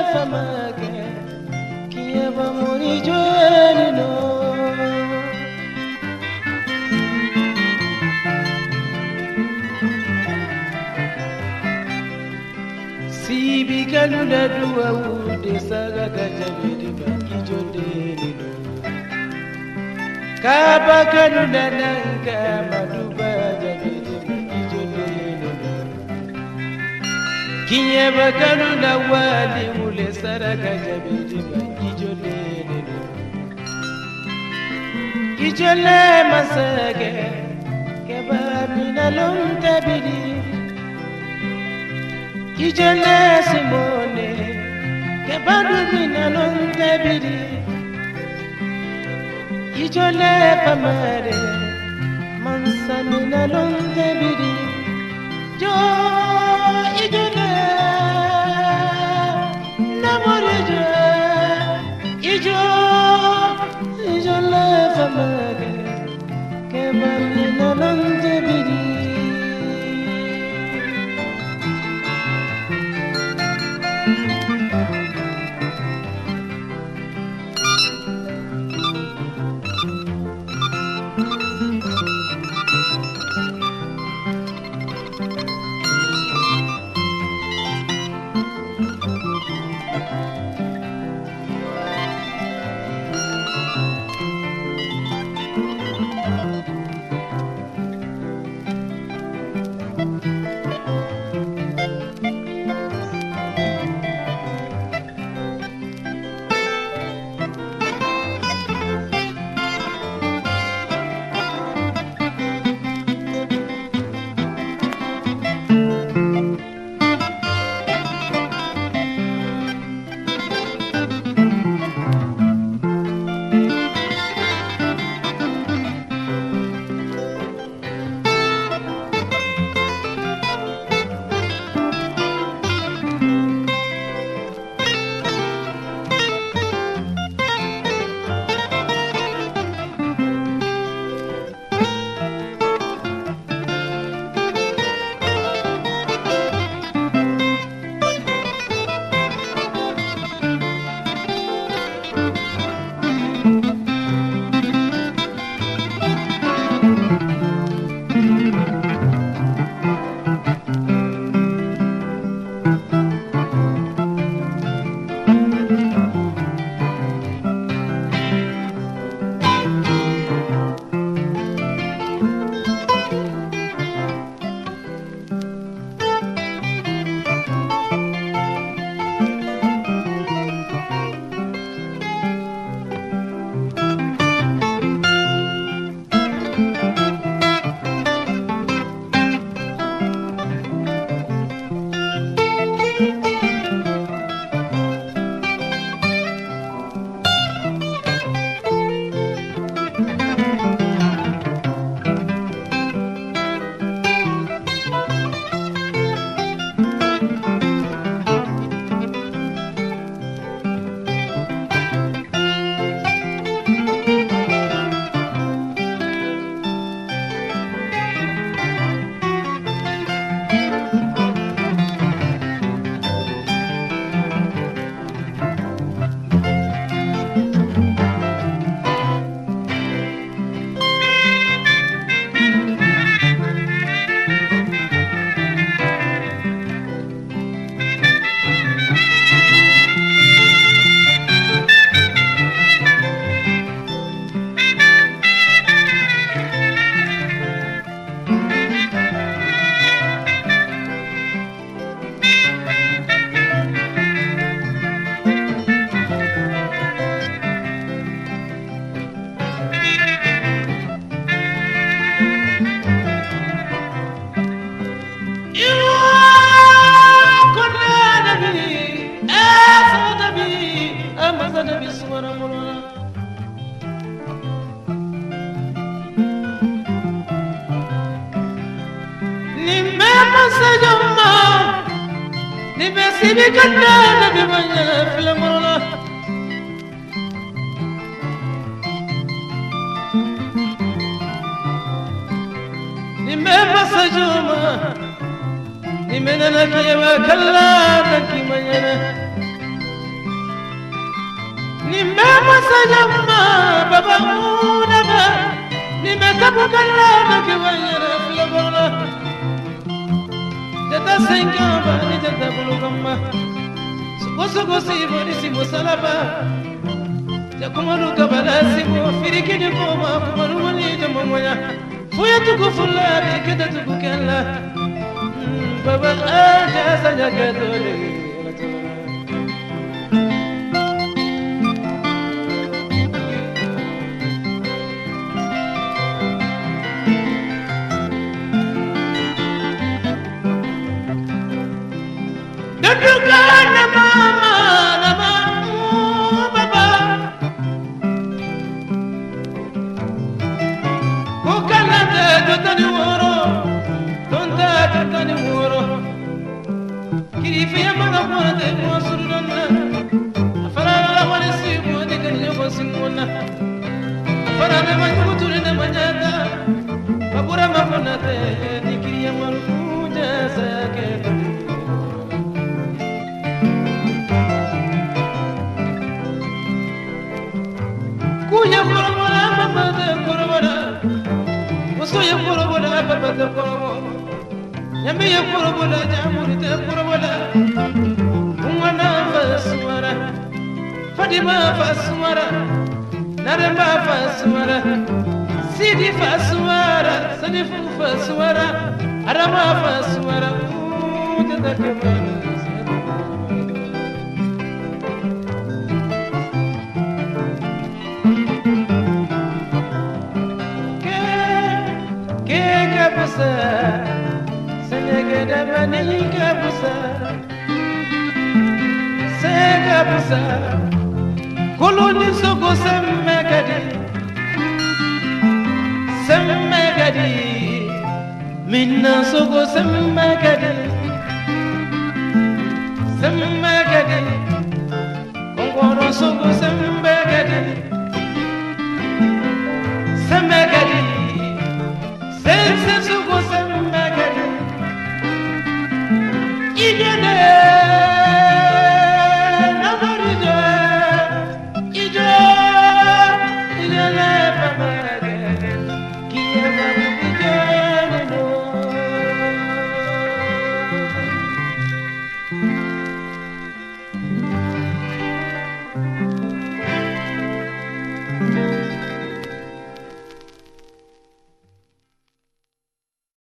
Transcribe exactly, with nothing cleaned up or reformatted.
famake kieba muri joelino sibi kalula duwa ude saga kajabedi bakijodelino kaba kalula nanka maduba jabedi bakijodelino kinyeba kalula wali ule saraka jabedi bakijodelino kijole masage keba minalum tabidi kijole simone kebadu minalum tabidi kijole pamare mansa minalum tabidi jo ijole namore jo ijo ijole pamare kebadu minalum tabidi Sibi kanda na bimanya filamona Nimema sajuma Nimena na kiwa kalla na kimanyana Salama baba unaba nimetabukala nakiwanyana filabona Jata sengaba ni jata bulugama Suko suko sibo ni sibo salaba Jakumaru kabala sibo firiki ni koma kumaru wani jamoya Fuya tukufula bikeda tukukela Baba aja saja kadole Dudukana mama nama baba Kukana te tutani woro Tonta tutani woro Kirifi ya mga mwana te kwa surunana Afara la wale simu adi kanyo kwa simuna Afara na manjuturi na manyata Babura mafuna te Nikiri ya marukuja sayake Kuya korobola papa te korobola Muso ya korobola papa te korobola Yami ya korobola jamuri te korobola Umwana fasumara Fatima fasumara Naremba fasumara Sidi fasumara Sadifu fasumara Arama fasumara Tata kemana Senegada maninga busa Sega busa Koloni soko semmegadi Semmegadi Minna soko semmegadi Semmegadi Kongoro soko semmegadi Semmegadi Sense soko semmegadi Igene